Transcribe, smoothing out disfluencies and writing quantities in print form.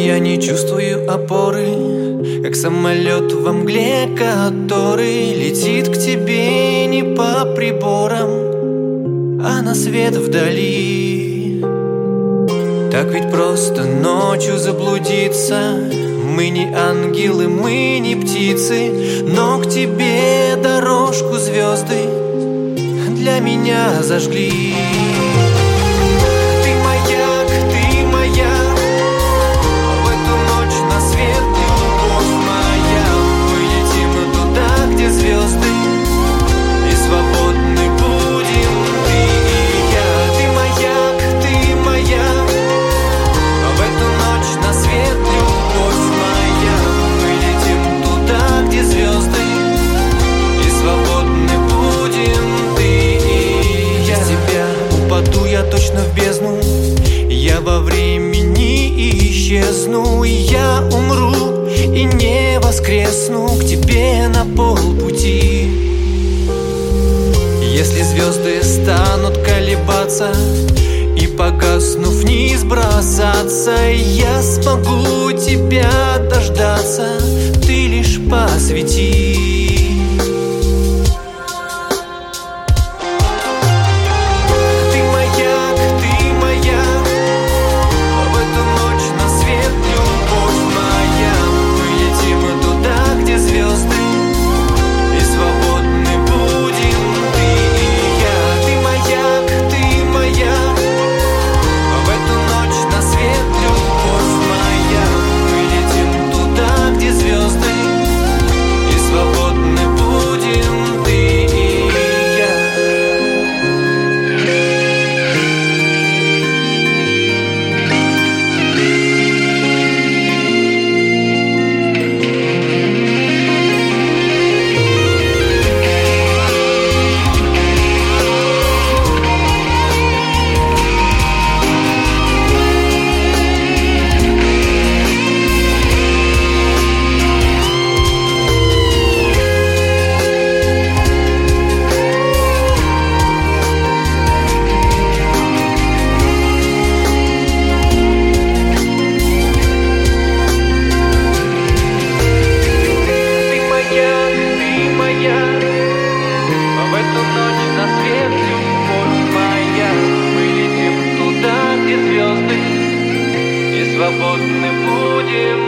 я не чувствую опоры, как самолет во мгле, который летит к тебе не по приборам, а на свет вдали. Так ведь просто ночью заблудиться. Мы не ангелы, мы не птицы, но к тебе дорожку звезды для меня зажгли. Ты маяк, ты моя, в эту ночь на свет, любовь моя. Мы летим туда, где звезды, и свободны будем ты и я. Ты маяк, ты моя, в эту ночь на свет, любовь моя. Мы летим туда, где звезды, и свободны будем ты и я. Без тебя упаду я точно в бездну, я во времени исчезну, и я умру и не воскресну к тебе на полпути. Если звезды станут колебаться и, погаснув, вниз бросаться, я смогу тебя дождаться, ты лишь посвети. Ты маяк, ты моя, в эту ночь на свет, любовь моя. Мы летим туда, где звезды, и свободны будем ты и я. Ты маяк, ты моя, в эту ночь на свет, любовь моя. Мы летим туда, где звезды, и свободны будем ты и я. Ты маяк, ты моя, в эту ночь на свет, любовь моя. Мы летим туда, где звезды, и свободны будем